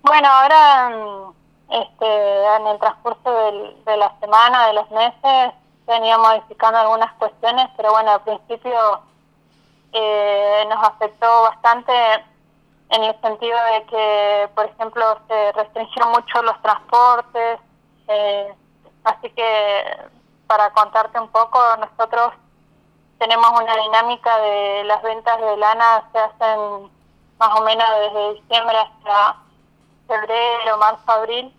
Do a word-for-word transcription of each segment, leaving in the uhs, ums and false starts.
Bueno, ahora mm, este, en el transcurso del, de la semana, de los meses, se han ido modificando algunas cuestiones, pero bueno, al principio eh, nos afectó bastante en el sentido de que, por ejemplo, se restringieron mucho los transportes, eh, así que para contarte un poco, nosotros tenemos una dinámica de las ventas de lana, se hacen más o menos desde diciembre hasta febrero, marzo, abril,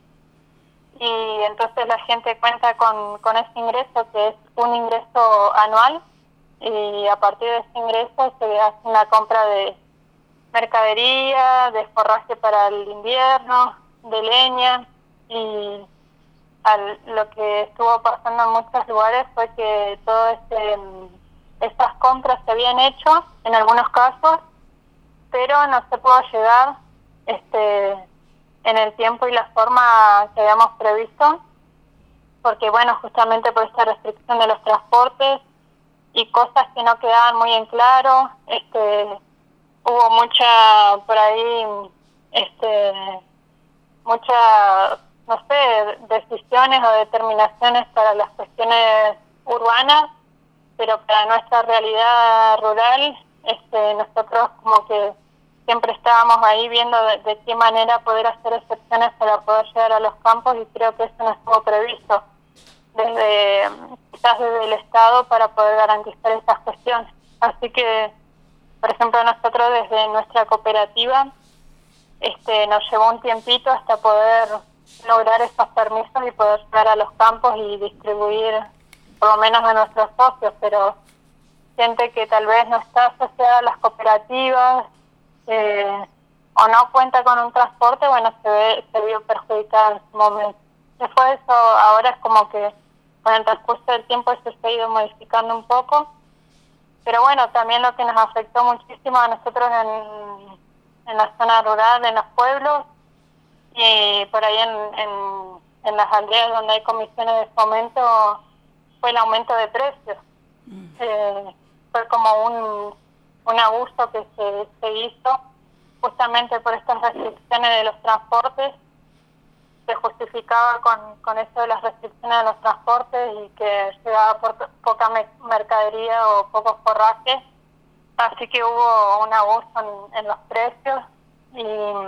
y entonces la gente cuenta con, con ese ingreso, que es un ingreso anual, y a partir de ese ingreso se hace una compra de mercadería, de forraje para el invierno, de leña, y al, lo que estuvo pasando en muchos lugares fue que todo este estas compras se habían hecho en algunos casos, pero no se pudo llegar este en el tiempo y la forma que habíamos previsto, porque bueno, justamente por esta restricción de los transportes y cosas que no quedaban muy en claro, este hubo mucha por ahí este muchas, no sé, decisiones o determinaciones para las cuestiones urbanas, pero para nuestra realidad rural, este nosotros como que siempre estábamos ahí viendo de, de qué manera poder hacer excepciones para poder llegar a los campos, y creo que eso no estuvo previsto desde quizás desde el Estado para poder garantizar estas cuestiones. Así que, por ejemplo, nosotros desde nuestra cooperativa este nos llevó un tiempito hasta poder lograr esos permisos y poder llegar a los campos y distribuir por lo menos a nuestros socios, pero gente que tal vez no está asociada a las cooperativas eh, o no cuenta con un transporte, bueno, se ve, se vio perjudicada en su momento. Después de eso, ahora es como que con el transcurso del tiempo eso se ha ido modificando un poco, pero bueno, también lo que nos afectó muchísimo a nosotros en, en la zona rural, en los pueblos, y por ahí en, en, en las aldeas donde hay comisiones de fomento, fue el aumento de precios. Mm. Eh, fue como un, un abuso que se, se hizo justamente por estas restricciones de los transportes. Se justificaba con, con eso de las restricciones de los transportes y que llegaba por poca me- mercadería o pocos forrajes, así que hubo un abuso en, en los precios y,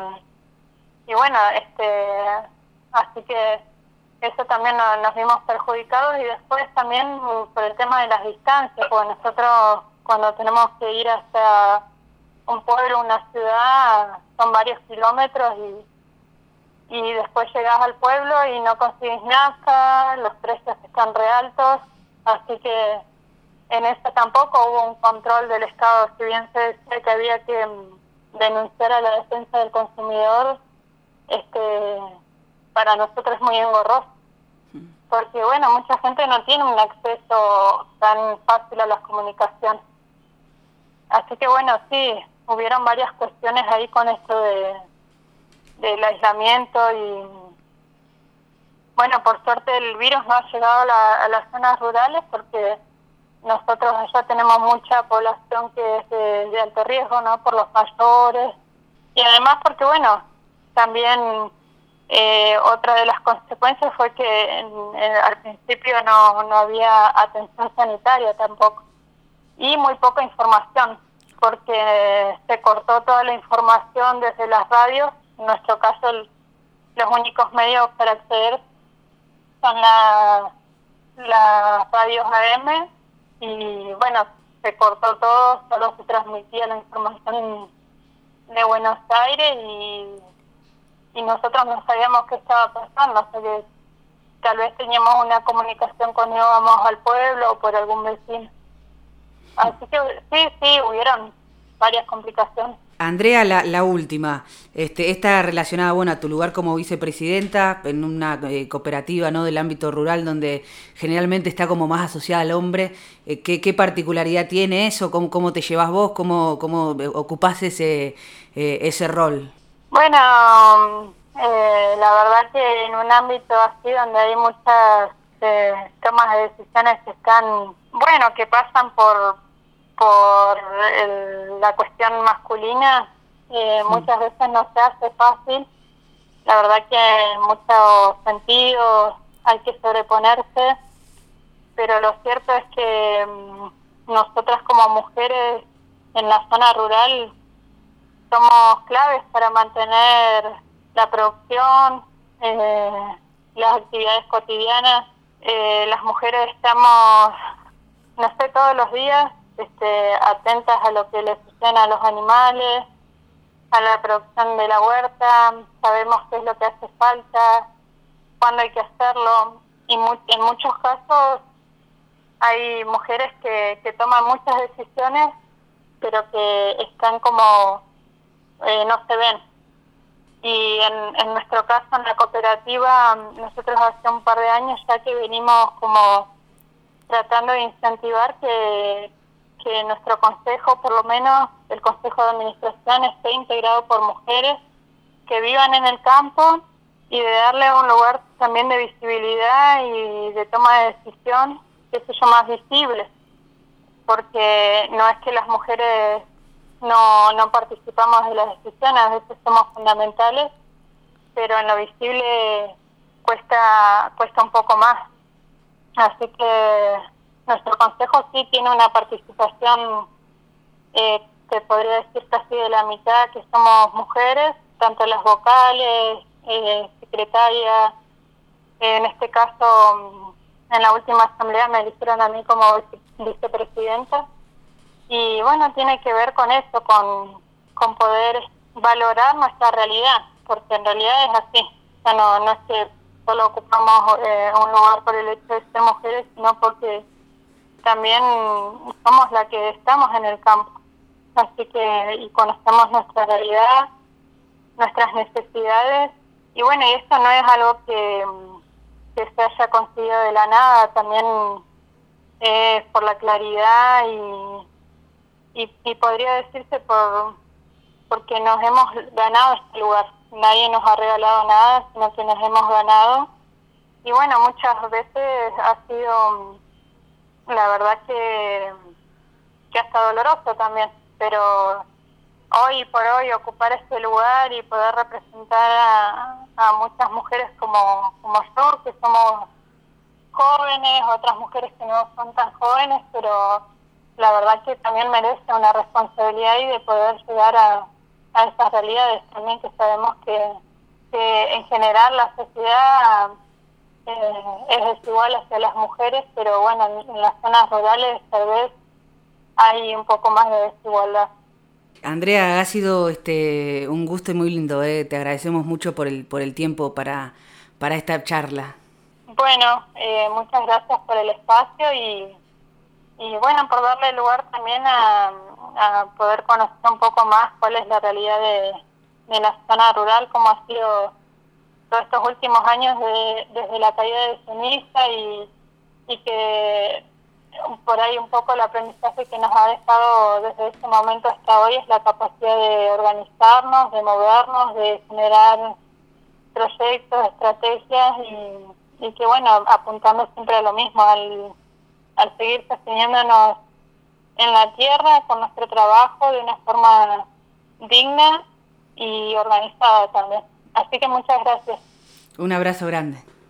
y bueno, este así que eso también nos, nos vimos perjudicados, y después también por el tema de las distancias, porque nosotros cuando tenemos que ir hacia un pueblo, una ciudad, son varios kilómetros y y después llegás al pueblo y no consigues nada, los precios están re altos, así que en eso tampoco hubo un control del Estado. Si bien se decía que había que mm, denunciar a la defensa del consumidor, este para nosotros es muy engorroso, porque bueno, mucha gente no tiene un acceso tan fácil a las comunicaciones. Así que bueno, sí, hubieron varias cuestiones ahí con esto de del aislamiento, y bueno, por suerte el virus no ha llegado a, la, a las zonas rurales, porque nosotros allá tenemos mucha población que es de, de alto riesgo, ¿no? Por los mayores, y además porque bueno, también eh, otra de las consecuencias fue que en, en, al principio no, no había atención sanitaria tampoco, y muy poca información, porque se cortó toda la información desde las radios. En nuestro caso, el, los únicos medios para acceder son la, las radios A M, y bueno, se cortó todo, solo se transmitía la información de Buenos Aires, y, y nosotros no sabíamos qué estaba pasando, o sea que tal vez teníamos una comunicación cuando íbamos al pueblo o por algún vecino. Así que sí, sí, hubieron varias complicaciones. Andrea, la, la última, este, está relacionada, bueno, a tu lugar como vicepresidenta en una eh, cooperativa, ¿no?, del ámbito rural, donde generalmente está como más asociada al hombre. Eh, ¿qué, ¿Qué particularidad tiene eso? ¿Cómo, cómo te llevas vos? ¿Cómo, cómo ocupás ese, eh, ese rol? Bueno, eh, la verdad que en un ámbito así donde hay muchas eh, tomas de decisiones que están, bueno, que pasan por por el, la cuestión masculina, eh, muchas veces no se hace fácil, la verdad que en muchos sentidos hay que sobreponerse, pero lo cierto es que um, nosotras como mujeres en la zona rural somos claves para mantener la producción, eh, las actividades cotidianas. Eh, las mujeres estamos, no sé, todos los días este, atentas a lo que le sucede a los animales, a la producción de la huerta, sabemos qué es lo que hace falta, cuándo hay que hacerlo, y mu- en muchos casos hay mujeres que, que toman muchas decisiones, pero que están como, eh, no se ven. Y en, en nuestro caso, en la cooperativa, nosotros hace un par de años ya que venimos como tratando de incentivar que, que nuestro consejo, por lo menos el consejo de administración, esté integrado por mujeres que vivan en el campo y de darle un lugar también de visibilidad y de toma de decisión, que es yo, más visible, porque no es que las mujeres no, no participamos de las decisiones, a veces somos fundamentales, pero en lo visible cuesta, cuesta un poco más. Así que nuestro consejo sí tiene una participación eh, que podría decir casi de la mitad, que somos mujeres, tanto las vocales, eh, secretaria, eh, en este caso en la última asamblea me eligieron a mí como vice- vicepresidenta, y bueno, tiene que ver con eso, con, con poder valorar nuestra realidad, porque en realidad es así, o sea, no, no es que solo ocupamos eh, un lugar por el hecho de ser mujeres, sino porque también somos la que estamos en el campo, así que y conocemos nuestra realidad, nuestras necesidades, y bueno, y esto no es algo que, que se haya conseguido de la nada, también es por la claridad y Y, y podría decirse por porque nos hemos ganado este lugar. Nadie nos ha regalado nada, sino que nos hemos ganado. Y bueno, muchas veces ha sido, la verdad que, que hasta doloroso también, pero hoy por hoy ocupar este lugar y poder representar a, a muchas mujeres como, como yo, que somos jóvenes, otras mujeres que no son tan jóvenes, pero la verdad que también merece una responsabilidad y de poder llegar a, a esas realidades también, que sabemos que, que en general la sociedad eh, es desigual hacia las mujeres, pero bueno, en, en las zonas rurales tal vez hay un poco más de desigualdad. Andrea, ha sido este un gusto y muy lindo, ¿eh? Te agradecemos mucho por el por el tiempo para, para esta charla. Bueno, eh, muchas gracias por el espacio y Y bueno, por darle lugar también a, a poder conocer un poco más cuál es la realidad de, de la zona rural, cómo ha sido todos estos últimos años de, desde la caída de ceniza y, y que por ahí un poco el aprendizaje que nos ha dejado desde ese momento hasta hoy es la capacidad de organizarnos, de movernos, de generar proyectos, estrategias y, y que bueno, apuntando siempre a lo mismo, al al seguir sosteniéndonos en la tierra con nuestro trabajo de una forma digna y organizada también. Así que muchas gracias. Un abrazo grande.